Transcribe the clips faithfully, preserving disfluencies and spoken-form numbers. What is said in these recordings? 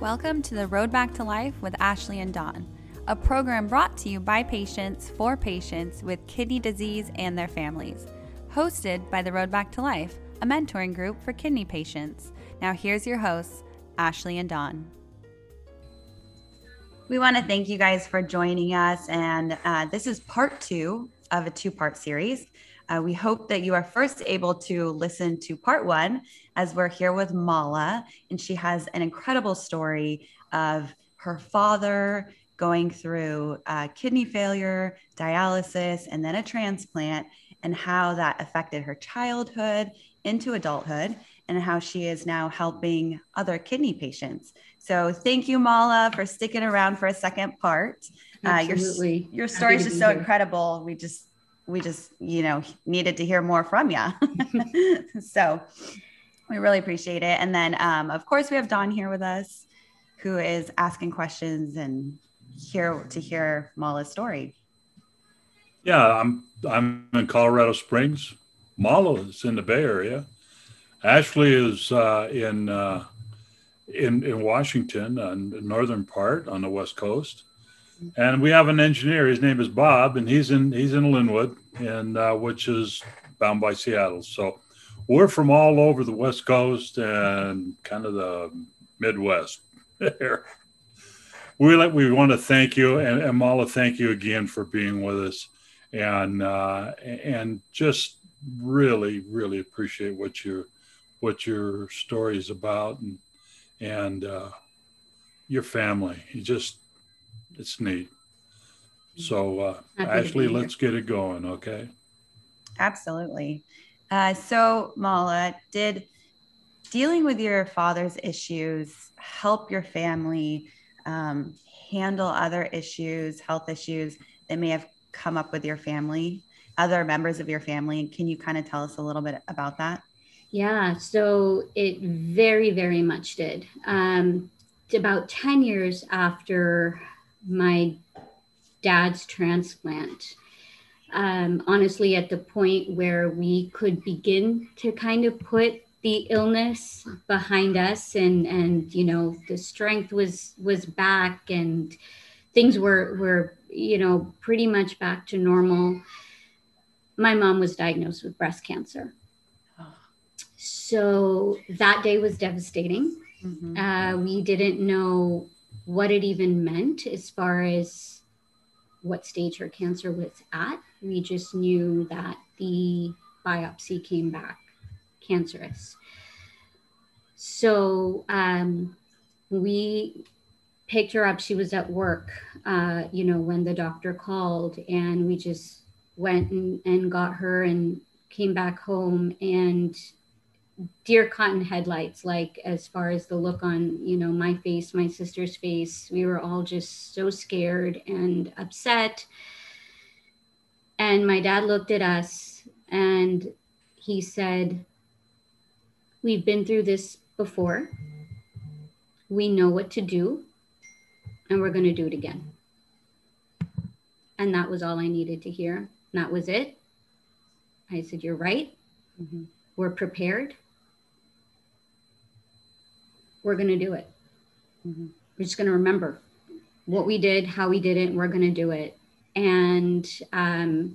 Welcome to the Road Back to Life with Ashley and Dawn, a program brought to you by patients for patients with kidney disease and their families. Hosted by the Road Back to Life, a mentoring group for kidney patients. Now here's your hosts, Ashley and Dawn. We want to thank you guys for joining us, and uh, this is part two of a two-part series. Uh, we hope that you are first able to listen to part one, as we're here with Mala, and she has an incredible story of her father going through uh, kidney failure, dialysis, and then a transplant, and how that affected her childhood into adulthood, and how she is now helping other kidney patients. So thank you, Mala, for sticking around for a second part. Absolutely. Uh, your your story is just so here. incredible. We just we just, you know, needed to hear more from you. So we really appreciate it. And then, um, of course, we have Dawn here with us, who is asking questions and here to hear Mala's story. Yeah, I'm I'm in Colorado Springs. Mala is in the Bay Area. Ashley is uh, in uh, in in Washington, on the northern part on the West Coast. And we have an engineer. His name is Bob, and he's in he's in Linwood, and uh, which is bound by Seattle. So we're from all over the West Coast and kind of the Midwest. we like we want to thank you, and, and Mala, thank you again for being with us, and uh, and just really really appreciate what your what your story is about, and and uh, your family. You just It's neat. So, uh, Ashley, let's get it going, okay? Absolutely. Uh, so, Mala, did dealing with your father's issues help your family um, handle other issues, health issues that may have come up with your family, other members of your family? And can you kind of tell us a little bit about that? Yeah, so it very, very much did. Um, about ten years after my dad's transplant, um, honestly, at the point where we could begin to kind of put the illness behind us, and and you know the strength was was back, and things were were you know pretty much back to normal. My mom was diagnosed with breast cancer. Oh. So that day was devastating. Mm-hmm. Uh, we didn't know what it even meant as far as what stage her cancer was at. We just knew that the biopsy came back cancerous. So um, we picked her up. She was at work, uh, you know, when the doctor called, and we just went and, and got her and came back home, and deer caught in headlights, like as far as the look on, you know, my face, my sister's face. We were all just so scared and upset. And my dad looked at us and he said, "We've been through this before. We know what to do, and we're going to do it again." And that was all I needed to hear. And that was it. I said, "You're right. Mm-hmm. We're prepared. We're going to do it. Mm-hmm. We're just going to remember what we did, how we did it, and we're going to do it." And um,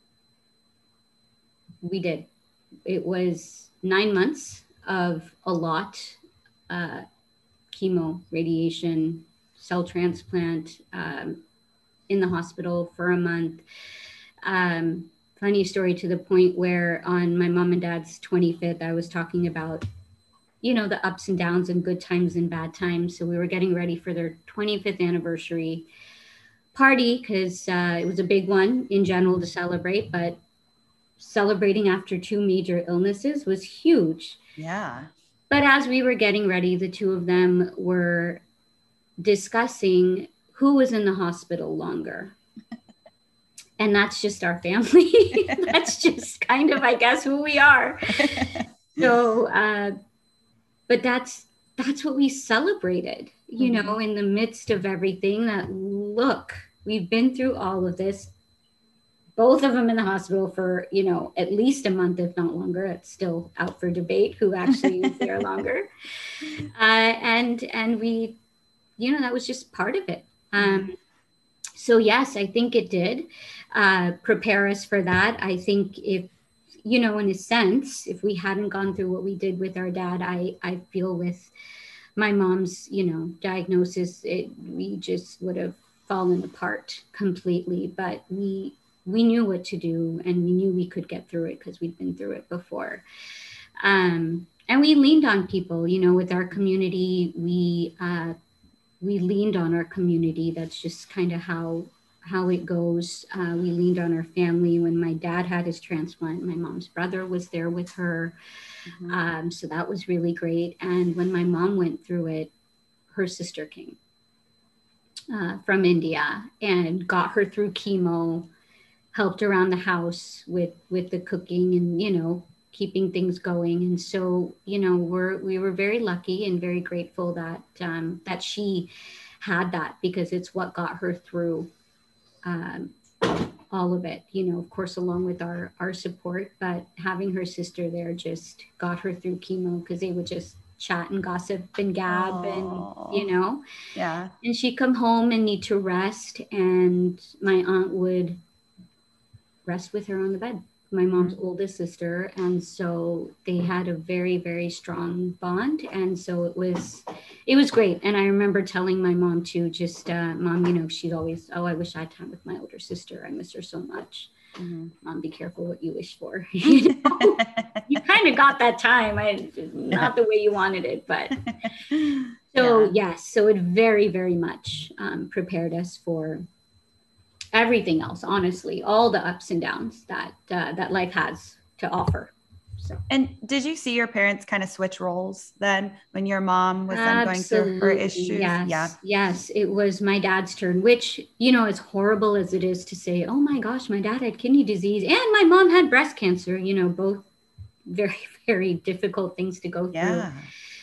we did. It was nine months of a lot, uh, chemo, radiation, cell transplant, um, in the hospital for a month. Um, funny story, to the point where on my mom and dad's twenty-fifth, I was talking about, you know, the ups and downs and good times and bad times. So we were getting ready for their twenty-fifth anniversary party, because uh, it was a big one in general to celebrate, but celebrating after two major illnesses was huge. Yeah. But as we were getting ready, the two of them were discussing who was in the hospital longer. And that's just our family. That's just kind of, I guess, who we are. So, uh, but that's that's what we celebrated, you mm-hmm. know, in the midst of everything. That, look, we've been through all of this. Both of them in the hospital for, you know, at least a month, if not longer. It's still out for debate who actually is there longer. Uh, and and we you know, that was just part of it. Um, so yes, I think it did uh, prepare us for that. I think if, you know, in a sense, if we hadn't gone through what we did with our dad, I, I feel with my mom's, you know, diagnosis, it, we just would have fallen apart completely, but we, we knew what to do, and we knew we could get through it because we'd been through it before. Um, and we leaned on people, you know, with our community, we, uh, we leaned on our community. That's just kind of how how it goes. Uh, we leaned on our family. When my dad had his transplant, my mom's brother was there with her. Mm-hmm. Um, so that was really great. And when my mom went through it, her sister came uh, from India and got her through chemo, helped around the house with, with the cooking and, you know, keeping things going. And so, you know, we're, we were very lucky and very grateful that, um, that she had that, because it's what got her through um, all of it, you know, of course, along with our, our support, but having her sister there just got her through chemo, because they would just chat and gossip and gab. Aww. And, you know, yeah. And she'd come home and need to rest, and my aunt would rest with her on the bed, my mom's mm-hmm. oldest sister. And so they had a very, very strong bond. And so it was, it was great. And I remember telling my mom too, just, uh, Mom, you know, she'd always, oh, I wish I had time with my older sister. I miss her so much. Mm-hmm. Mom, be careful what you wish for. You know? You kind of got that time. I, not the way you wanted it, but so yeah. yes. So it very, very much um, prepared us for everything else, honestly, all the ups and downs that uh, that life has to offer. So. And did you see your parents kind of switch roles then when your mom was then going through her issues? Yes, yeah. Yes, it was my dad's turn, which, you know, as horrible as it is to say, oh my gosh, my dad had kidney disease and my mom had breast cancer, you know, both very, very difficult things to go through. Yeah.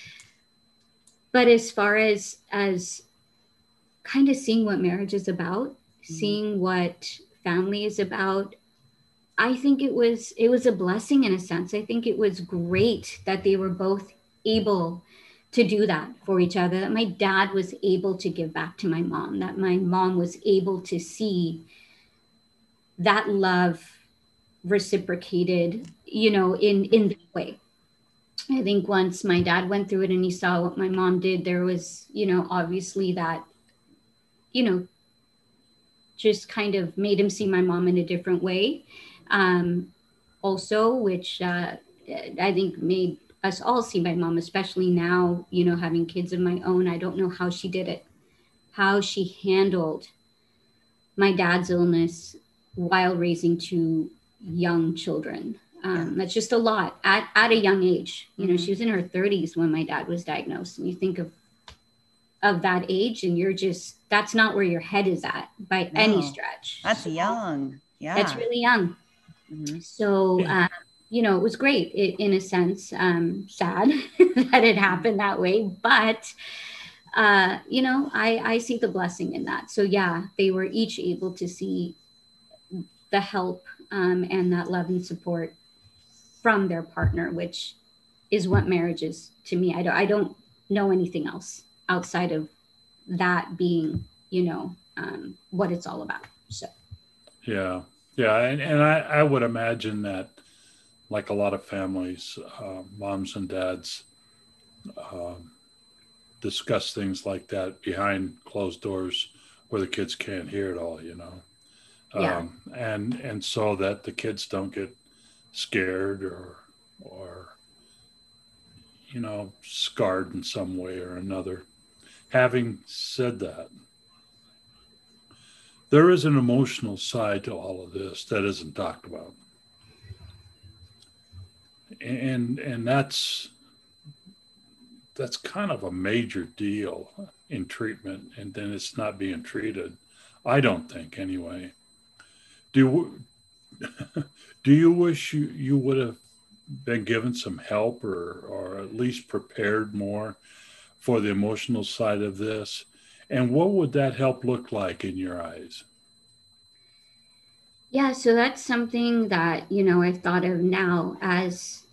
But as far as, as kind of seeing what marriage is about, seeing what family is about, I think it was it was a blessing in a sense. I think it was great that they were both able to do that for each other, that my dad was able to give back to my mom, that my mom was able to see that love reciprocated, you know, in, in that way. I think once my dad went through it and he saw what my mom did, there was, you know, obviously that, you know, just kind of made him see my mom in a different way. Um, also, which uh, I think made us all see my mom, especially now, you know, having kids of my own. I don't know how she did it, how she handled my dad's illness while raising two young children. Um, that's just a lot at, at a young age. You know, mm-hmm. She was in her thirties when my dad was diagnosed. And you think of of that age and you're just, that's not where your head is at by no, any stretch. That's so, young. Yeah. That's really young. Mm-hmm. So, uh, you know, it was great it, in a sense, um, sad that it happened that way, but, uh, you know, I, I see the blessing in that. So yeah, they were each able to see the help um, and that love and support from their partner, which is what marriage is to me. I don't, I don't know anything else outside of that being, you know, um, what it's all about. So. Yeah. Yeah. And, and I, I would imagine that like a lot of families, uh, moms and dads uh, discuss things like that behind closed doors where the kids can't hear it all, you know? Yeah. Um, and, and so that the kids don't get scared or, or, you know, scarred in some way or another. Having said that, there is an emotional side to all of this that isn't talked about. And and that's that's kind of a major deal in treatment, and then it's not being treated. I don't think anyway. Do do you wish you, you would have been given some help or or at least prepared more for the emotional side of this? And what would that help look like in your eyes? Yeah, so that's something that, you know, I've thought of now as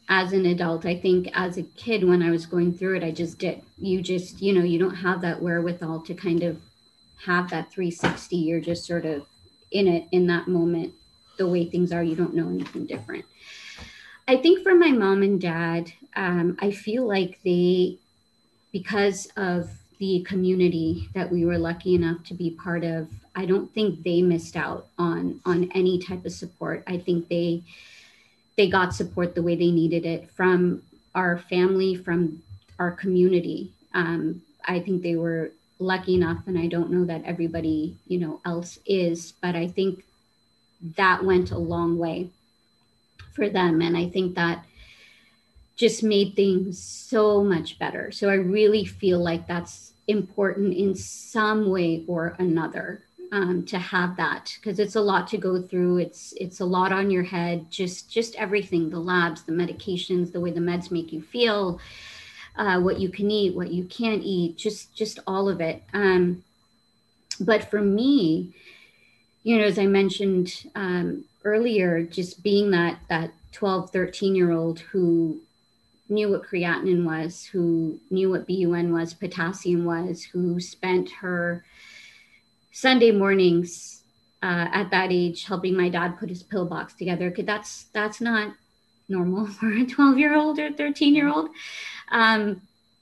as an adult. I think as a kid, when I was going through it, I just did. You just, you know, you don't have that wherewithal to kind of have that three sixty. You're just sort of in it in that moment, the way things are. You don't know anything different. I think for my mom and dad, um, I feel like they, because of the community that we were lucky enough to be part of, I don't think they missed out on on any type of support. I think they they got support the way they needed it from our family, from our community. Um, I think they were lucky enough, and I don't know that everybody, you know, else is, but I think that went a long way for them. And I think that just made things so much better. So I really feel like that's important in some way or another, um, to have that, because it's a lot to go through. It's it's a lot on your head, just just everything, the labs, the medications, the way the meds make you feel, uh, what you can eat, what you can't eat, just just all of it. Um, but for me, you know, as I mentioned um, earlier, just being that that twelve, thirteen year old who knew what creatinine was, who knew what B U N was, potassium was, who spent her Sunday mornings uh, at that age helping my dad put his pill box together. Cause that's that's not normal for a twelve year old or thirteen year old. Um,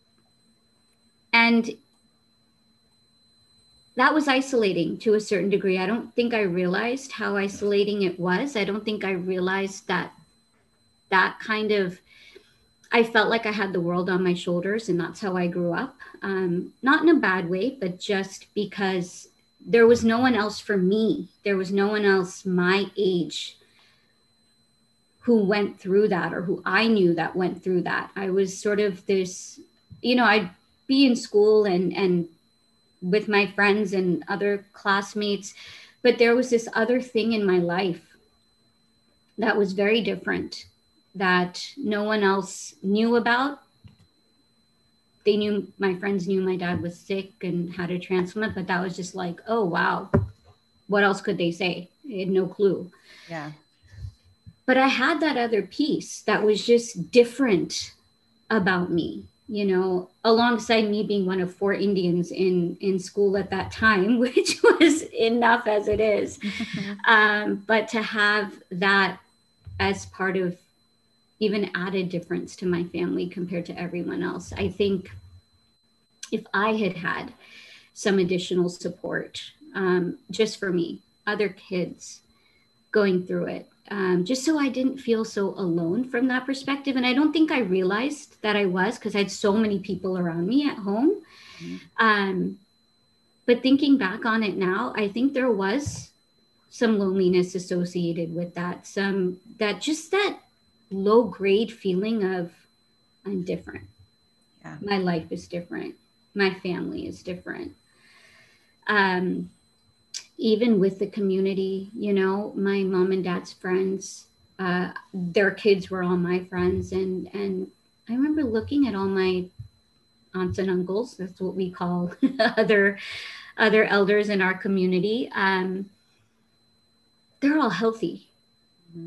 and that was isolating to a certain degree. I don't think I realized how isolating it was. I don't think I realized that that kind of, I felt like I had the world on my shoulders, and that's how I grew up. Um, not in a bad way, but just because there was no one else for me. There was no one else my age who went through that, or who I knew that went through that. I was sort of this, you know, I'd be in school and, and with my friends and other classmates, but there was this other thing in my life that was very different, that no one else knew about. They knew, my friends knew my dad was sick and had a transplant, but that was just like, oh, wow. What else could they say? I had no clue. Yeah. But I had that other piece that was just different about me, you know, alongside me being one of four Indians in, in school at that time, which was enough as it is. um, but to have that as part of even added difference to my family compared to everyone else. I think if I had had some additional support, um, just for me, other kids going through it, um, just so I didn't feel so alone from that perspective. And I don't think I realized that I was, because I had so many people around me at home. Mm-hmm. Um, but thinking back on it now, I think there was some loneliness associated with that, some that just that low grade feeling of I'm different. Yeah. My life is different. My family is different. Um, even with the community, you know, my mom and dad's friends, uh, their kids were all my friends. And, and I remember looking at all my aunts and uncles, that's what we call other, other elders in our community. Um, they're all healthy. Mm-hmm.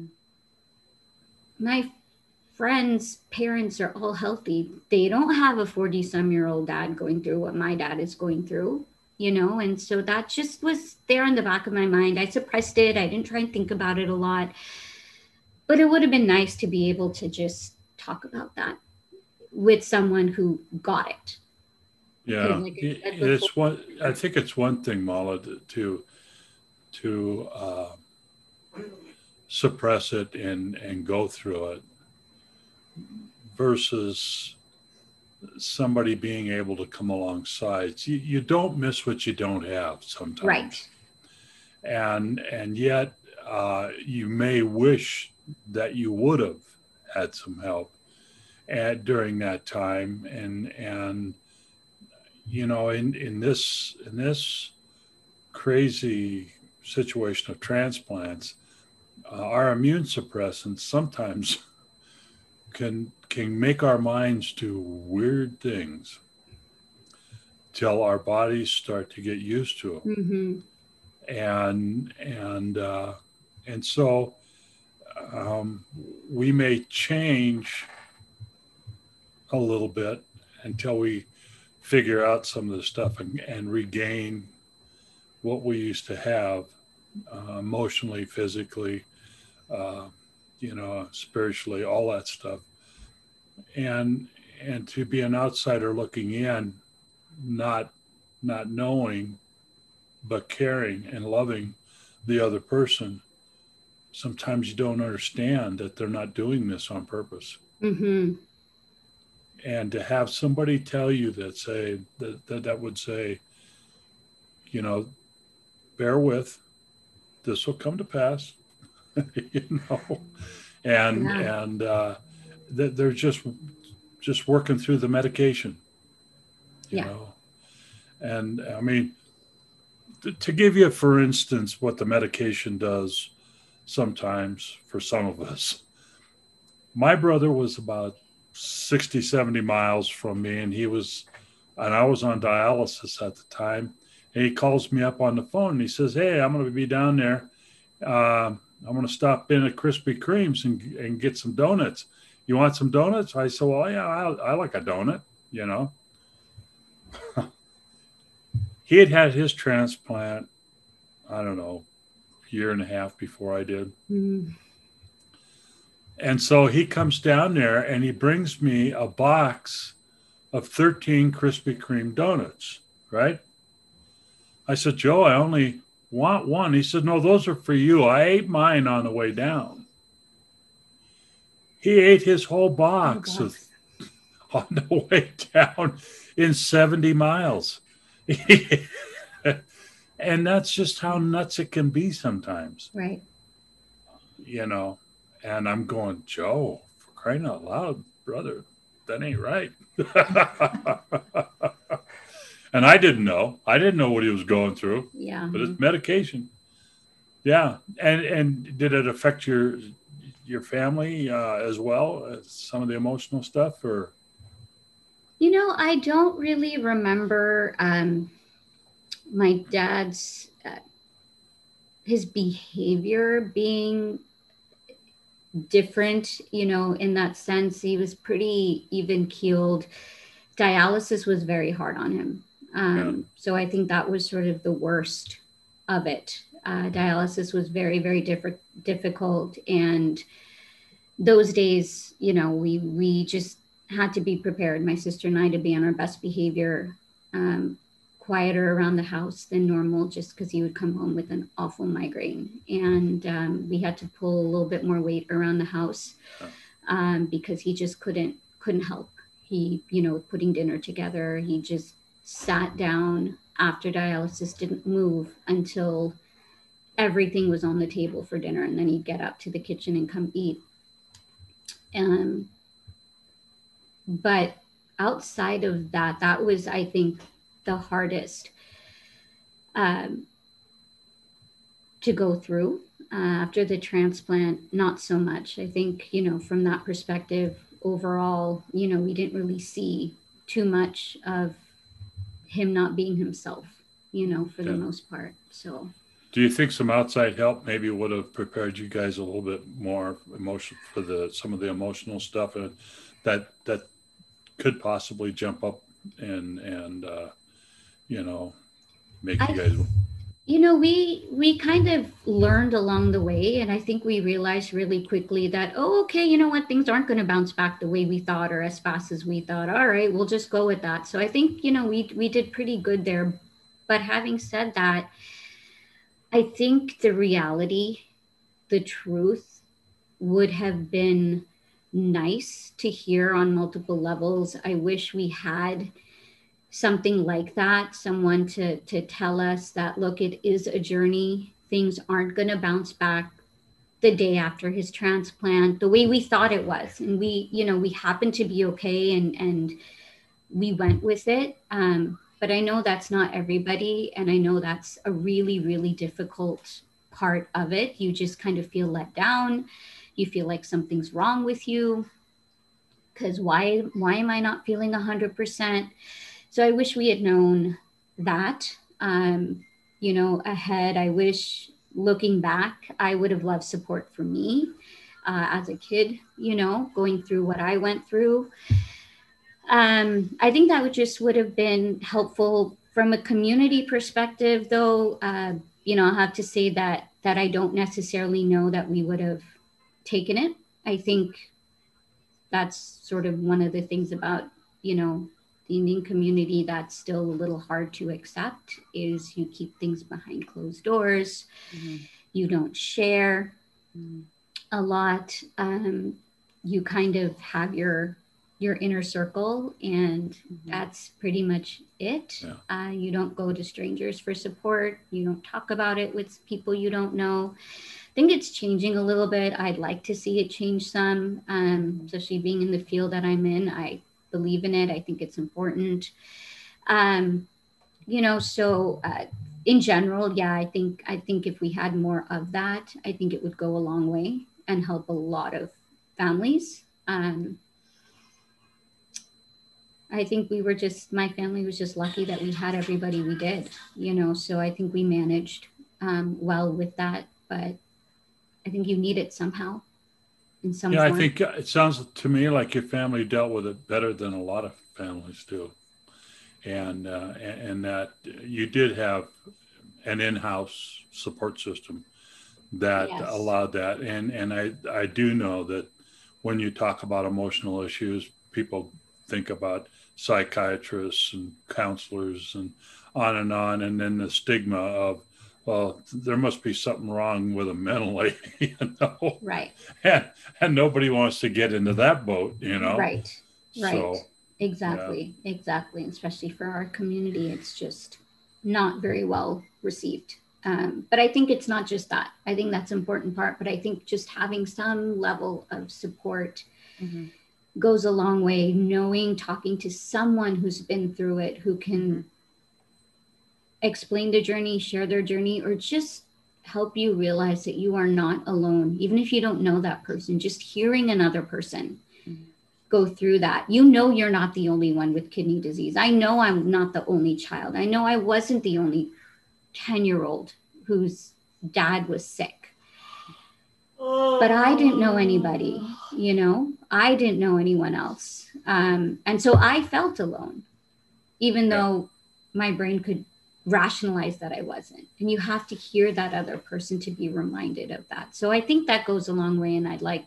My friends' parents are all healthy. They don't have a forty some year old dad going through what my dad is going through, you know? And so that just was there in the back of my mind. I suppressed it. I didn't try and think about it a lot, but it would have been nice to be able to just talk about that with someone who got it. Yeah. Like it's one, I think it's one thing, Mala, to, to, uh, suppress it and, and go through it versus somebody being able to come alongside. You, you don't miss what you don't have sometimes. Right. And, and yet uh, you may wish that you would have had some help at, during that time. And, and, you know, in, in this, in this crazy situation of transplants, Uh, our immune suppressants sometimes can can make our minds do weird things till our bodies start to get used to them. Mm-hmm. And and uh, and so uh, um, we may change a little bit until we figure out some of the stuff and, and regain what we used to have, uh, emotionally, physically, uh, you know, spiritually, all that stuff. And and to be an outsider looking in, not not knowing, but caring and loving the other person, sometimes you don't understand that they're not doing this on purpose. Mm-hmm. And to have somebody tell you that, say that, that that would say, you know, bear with, this will come to pass, you know, and Yeah. and uh, that they're just just working through the medication, you Yeah. know, and I mean, to, to give you, for instance, what the medication does sometimes for some of us. My brother was about sixty, seventy miles from me, and he was, and I was on dialysis at the time. And he calls me up on the phone and he says, "Hey, I'm going to be down there. Uh, I'm going to stop in at Krispy Kreme's and, and get some donuts. You want some donuts?" I said, "Well, yeah, I, I like a donut, you know." He had had his transplant, I don't know, a year and a half before I did. Mm. And so he comes down there and he brings me a box of thirteen Krispy Kreme donuts, right? I said, "Joe, I only want one." He said, "No, those are for you. I ate mine on the way down." He ate his whole box, Oh, of, on the way down in seventy miles. And that's just how nuts it can be sometimes. right. You know, and I'm going, "Joe, for crying out loud, brother, that ain't right." And I didn't know. I didn't know what he was going through, Yeah. but it's medication. Yeah. And and did it affect your your family uh, as well as some of the emotional stuff, or? You know, I don't really remember um, my dad's uh, his behavior being different, you know, in that sense. He was pretty even keeled. Dialysis was very hard on him. Um, Yeah. So I think that was sort of the worst of it. Uh, dialysis was very, very diff- difficult. And those days, you know, we, we just had to be prepared, my sister and I, to be on our best behavior, um, quieter around the house than normal, just because he would come home with an awful migraine. And um, we had to pull a little bit more weight around the house um, because he just couldn't couldn't help. He, you know, putting dinner together, he just sat down after dialysis, didn't move until everything was on the table for dinner. And then he'd get up to the kitchen and come eat. Um, but outside of that, that was, I think, the hardest um, to go through. Uh, after the transplant, not so much. I think, you know, from that perspective, overall, you know, we didn't really see too much of him not being himself, you know, for Yeah. the most part. So, Do you think some outside help maybe would have prepared you guys a little bit more emotion for the some of the emotional stuff, and that that could possibly jump up and and uh, you know, make you I, guys? you know, we we kind of learned along the way, and I think we realized really quickly that, oh, okay, you know what, things aren't going to bounce back the way we thought or as fast as we thought. All right, we'll just go with that. So I think, you know, we we did pretty good there. But having said that, I think the reality, the truth would have been nice to hear on multiple levels. I wish we had something like that, someone to to tell us that, look, it is a journey. Things aren't going to bounce back the day after his transplant the way we thought it was. And we, you know, we happened to be okay, and and we went with it. Um, but I know that's not everybody. And I know that's a really, really difficult part of it. You just kind of feel let down. You feel like something's wrong with you. Because why, why am I not feeling one hundred percent? So I wish we had known that, um, you know, ahead. I wish, looking back, I would have loved support for me. uh, as a kid, you know, going through what I went through. Um, I think that would just would have been helpful from a community perspective, though. Uh, you know, I'll have to say that that I don't necessarily know that we would have taken it. I think that's sort of one of the things about, you know, the Indian community that's still a little hard to accept is you keep things behind closed doors. Mm-hmm. You don't share mm-hmm. a lot. Um, you kind of have your your inner circle, and mm-hmm. that's pretty much it. Yeah. Uh, you don't go to strangers for support. You don't talk about it with people you don't know. I think it's changing a little bit. I'd like to see it change some, um, especially being in the field that I'm in. I believe in it. I think it's important. Um, you know, so uh, in general, yeah, I think I think if we had more of that, I think it would go a long way and help a lot of families. Um, I think we were just, my family was just lucky that we had everybody we did, you know, so I think we managed um, well with that, but I think you need it somehow in some Yeah, form. I think it sounds to me like your family dealt with it better than a lot of families do. And, uh, and that you did have an in-house support system that yes. allowed that. And, and I, I do know that when you talk about emotional issues, people think about psychiatrists and counselors and on and on. And then the stigma of, well, there must be something wrong with them mentally, you know? Right. And, and nobody wants to get into that boat, you know? Right, right. So, exactly, yeah. exactly. Especially for our community, it's just not very well received. Um, but I think it's not just that. I think that's an important part, but I think just having some level of support mm-hmm. goes a long way. Knowing, talking to someone who's been through it, who can mm-hmm. explain the journey, share their journey, or just help you realize that you are not alone. Even if you don't know that person, just hearing another person mm-hmm. go through that. You know, you're not the only one with kidney disease. I know I'm not the only child. I know I wasn't the only ten-year-old whose dad was sick. But I didn't know anybody, you know, I didn't know anyone else. Um, and so I felt alone, even yeah. though my brain could rationalize that I wasn't. And you have to hear that other person to be reminded of that. So I think that goes a long way, and I'd like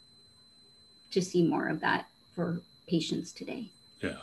to see more of that for patients today. Yeah.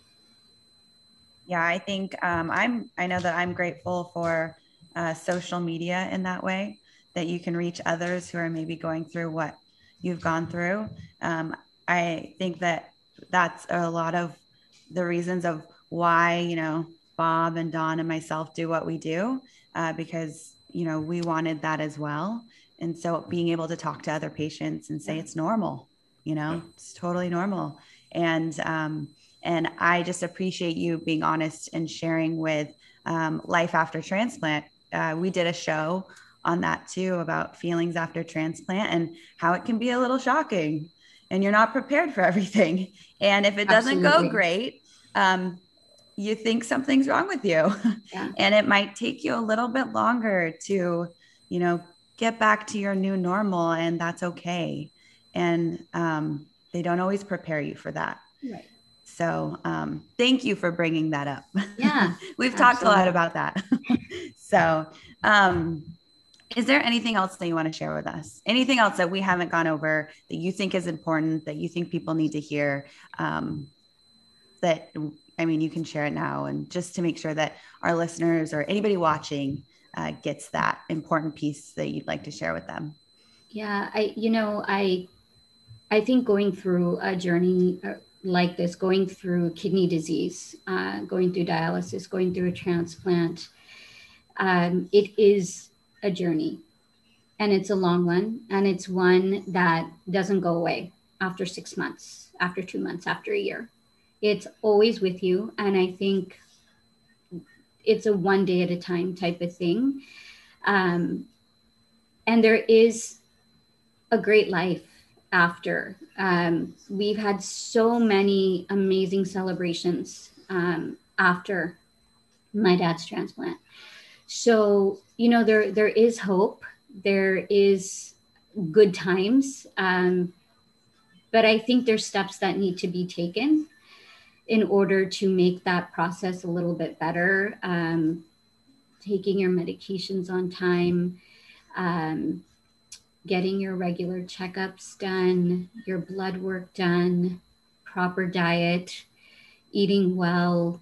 Yeah, I think um, I'm, I know that I'm grateful for uh, social media in that way, that you can reach others who are maybe going through what you've gone through. Um, I think that that's a lot of the reasons of why, you know, Bob and Dawn and myself do what we do, uh, because, you know, we wanted that as well. And so being able to talk to other patients and say it's normal, you know, it's totally normal. And, um, and I just appreciate you being honest and sharing with um, life after transplant. Uh, we did a show on that too, about feelings after transplant and how it can be a little shocking and you're not prepared for everything. And if it doesn't Absolutely. Go great, um, you think something's wrong with you. Yeah. And it might take you a little bit longer to, you know, get back to your new normal, and that's okay. And um, they don't always prepare you for that. Right. So um, thank you for bringing that up. Yeah. We've absolutely. Talked a lot about that. So um, is there anything else that you want to share with us? Anything else that we haven't gone over that you think is important, that you think people need to hear? Um, that, I mean, you can share it now, and just to make sure that our listeners or anybody watching uh, gets that important piece that you'd like to share with them. Yeah, I, you know, I, I think going through a journey like this, going through kidney disease, uh, going through dialysis, going through a transplant, um, it is a journey, and it's a long one, and it's one that doesn't go away after six months, after two months, after a year. It's always with you. And I think it's a one day at a time type of thing. Um, and there is a great life after. Um, we've had so many amazing celebrations um, after my dad's transplant. So, you know, there there is hope. There is good times. Um, but I think there's steps that need to be taken in order to make that process a little bit better. Um, taking your medications on time, um, getting your regular checkups done, your blood work done, proper diet, eating well.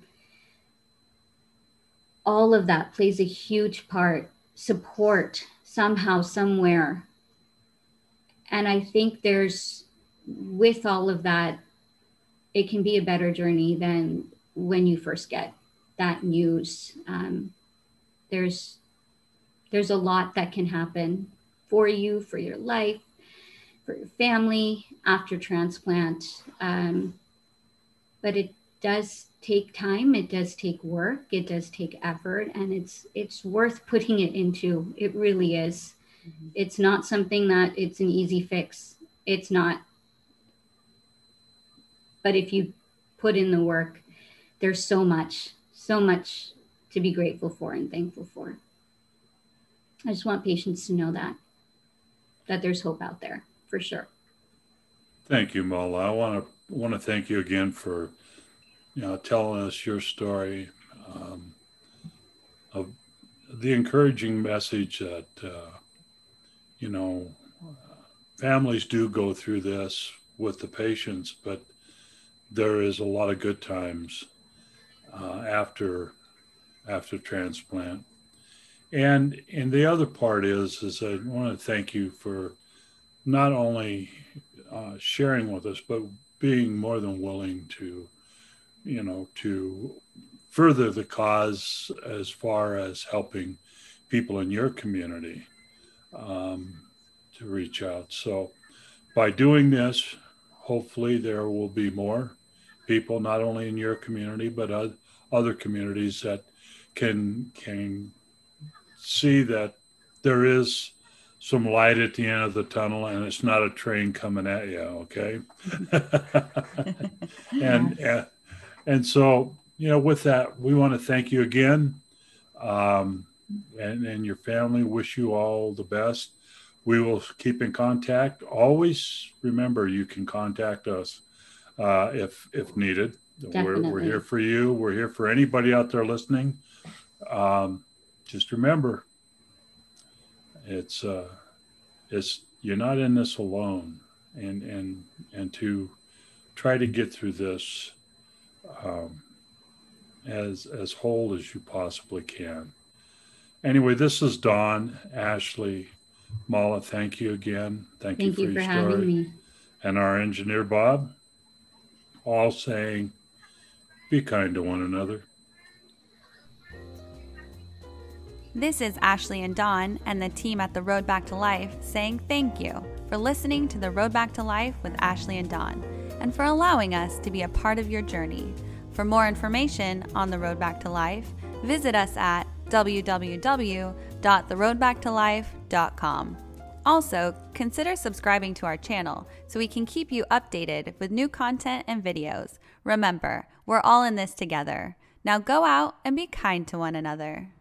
All of that plays a huge part. Support somehow, somewhere. And I think there's, with all of that, it can be a better journey than when you first get that news. Um, there's, there's a lot that can happen for you, for your life, for your family after transplant. Um, but it does take time. It does take work. It does take effort, and it's, it's worth putting it into. It really is. Mm-hmm. It's not something that it's an easy fix. It's not. But if you put in the work, there's so much, so much to be grateful for and thankful for. I just want patients to know that, that there's hope out there for sure. Thank you, Mala. I want to want to thank you again for, you know, telling us your story, um, of the encouraging message that, uh, you know, families do go through this with the patients, but there is a lot of good times uh, after after transplant. And and the other part is, is I want to thank you for not only uh, sharing with us, but being more than willing to, you know, to further the cause as far as helping people in your community um, to reach out. So by doing this, hopefully there will be more people, not only in your community, but other communities that can can see that there is some light at the end of the tunnel, and it's not a train coming at you. Okay. and, and and so, you know, with that, we want to thank you again, um, and and your family. Wish you all the best. We will keep in contact. Always remember, you can contact us uh, if if needed. We're, we're here for you. We're here for anybody out there listening. Um, just remember, it's uh, it's you're not in this alone, and and and to try to get through this um, as as whole as you possibly can. Anyway, this is Don, Ashley, Mala. Thank you again. Thank, thank you for you your for story. having me. And our engineer Bob, all saying, be kind to one another. This is Ashley and Dawn and the team at The Road Back to Life saying thank you for listening to The Road Back to Life with Ashley and Dawn, and for allowing us to be a part of your journey. For more information on The Road Back to Life, visit us at w w w dot the road back to life dot com. Also, consider subscribing to our channel so we can keep you updated with new content and videos. Remember, we're all in this together. Now go out and be kind to one another.